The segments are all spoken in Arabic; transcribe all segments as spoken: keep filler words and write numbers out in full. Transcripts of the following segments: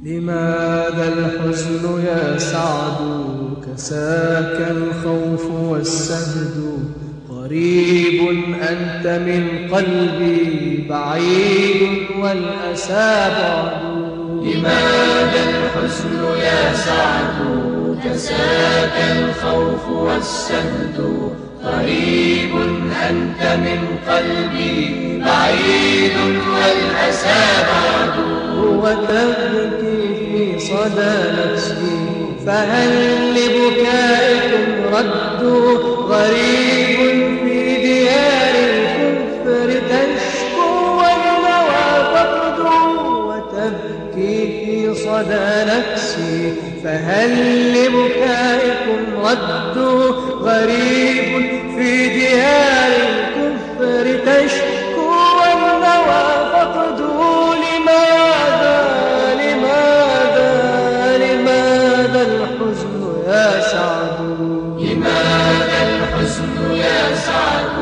لماذا الحزن يا سعد كساك الخوف والسهد قريب أنت من قلبي بعيد والأسى بعد. لماذا الحزن يا سعد كساك الخوف والسهد قريب أنت من قلبي بعيد والأسى بعد. وتبكي في صدى نفسي فهل لبكائكم رد غريب في ديار الكفر تشكو والنوى فقد. وتبكي في صدى نفسي فهل لبكائكم رد غريب في ديار الكفر تشكو والنوى فقد. لماذا لماذا لماذا الحزن يا سعد لماذا الحزن يا سعد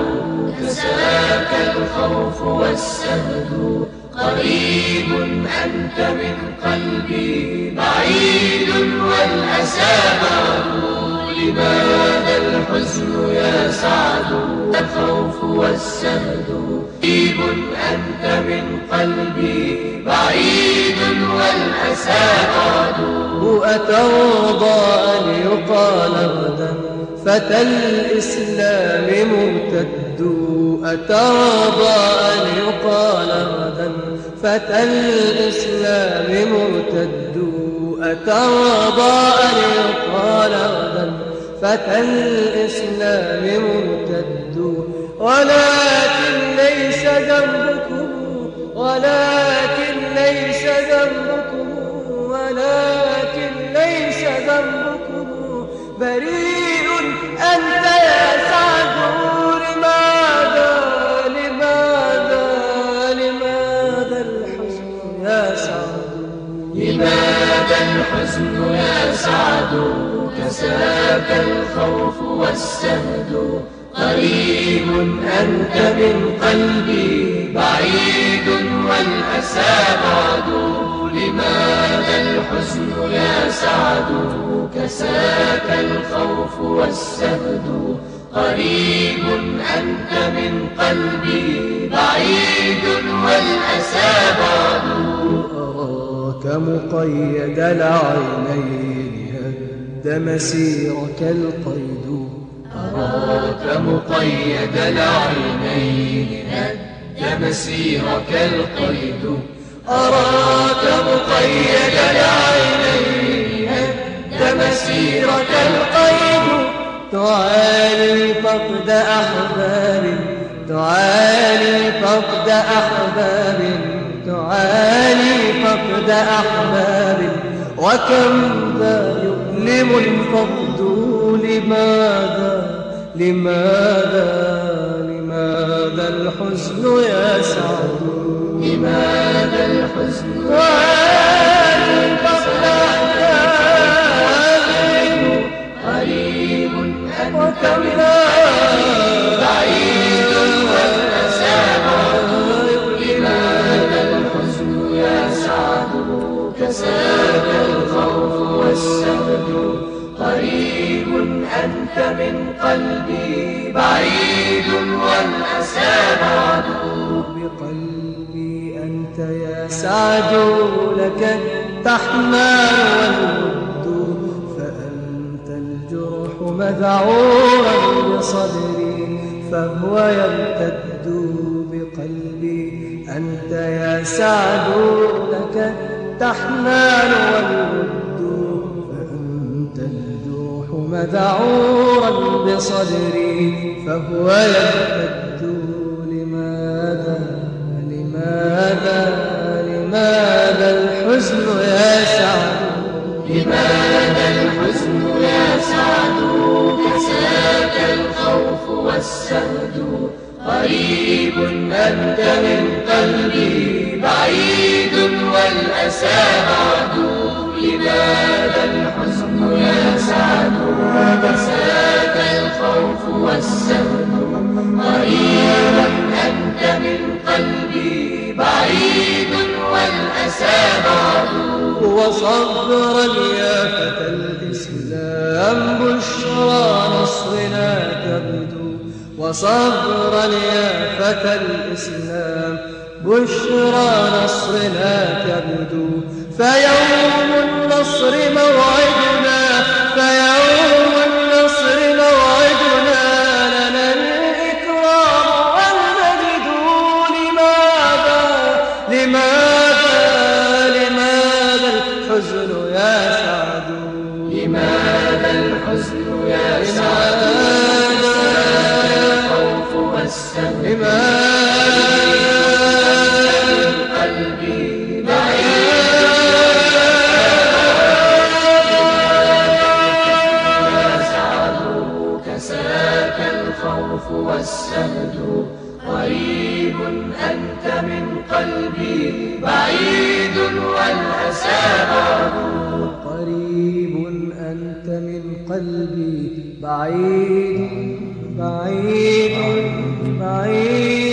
كساك الخوف والسهد قريب أنت من قلبي بعيد والأسى بعد. لماذا الحزن يا سعد الخوف والسهد قريب أنت من قلبي بعيد والأسى بعد. أترضى أن يقال غدا فتى الإسلام مرتد. أترضى أن يقال غدا فتى الإسلام مرتد. أترضى أن يقال غدا فتى الإسلام مرتد. ولكن ليس ذنبكم ولكن ليس ذنبكم ولكن ليس ذنبكم بريء أنت يا سعد. لماذا لماذا لماذا الحزن يا سعد لماذا الحزن يا سعد كساك الخوف والسهد قريب أنت من قلبي بعيد والأسى بعد. لماذا الحزن يا سعد كساك الخوف والسهد قريب أنت من قلبي بعيد والأسى بعد. أراك مقيد العينين هد مسيرك القيد. أراك مقيد العينين هد مسيرك القيد. أراك مقيد العينين هد مسيرك القيد. تعاني فقد أحباب تعاني فقد أحباب تعاني فقد أحباب وكم ذا يؤلم الفقد. لماذا لماذا لماذا الحزن يا سعد لماذا الحزن تعاني فقد أحباب قريب أنت من قلبي بعيد والأسى بعد. لماذا الحزن يا سعد كساك الخوف والسهد قريب أنت من قلبي بعيد والأسى بعد. بقلبي أنت يا سعد لك التحنان والود. فأنت الجرح مذعورا بصدري فهو يمتد. بقلبي أنت يا سعد لك التحنان والود. فأنت الجرح مذعورا بصدري فهو يمتد. لماذا لماذا لماذا الحزن يا سعد لماذا الحزن يا سعد كساك الخوف والسهد قريب أنت من قلبي بعيد والأسى بعد. لماذا الحزن يا سعد كساك الخوف والسهد قريب أنت من قلبي بعيد والأسى بعد. وصبرا يا فتى الإسلام بشرى نصرنا تبدو وصبرا يا فتى الإسلام بشرى نصرنا تبدو فيوم النصر موعدنا فيوم النصر موعدنا لنا الإكرام والمجد لماذا لماذا لماذا الحزن يا سعد لماذا الحزن يا سعد الخوف والسهر لماذا قلبي بعيد الخوف والسهد قريب أنت من قلبي بعيد والأسى بعد قريب أنت من قلبي بعيد بعيد بعيد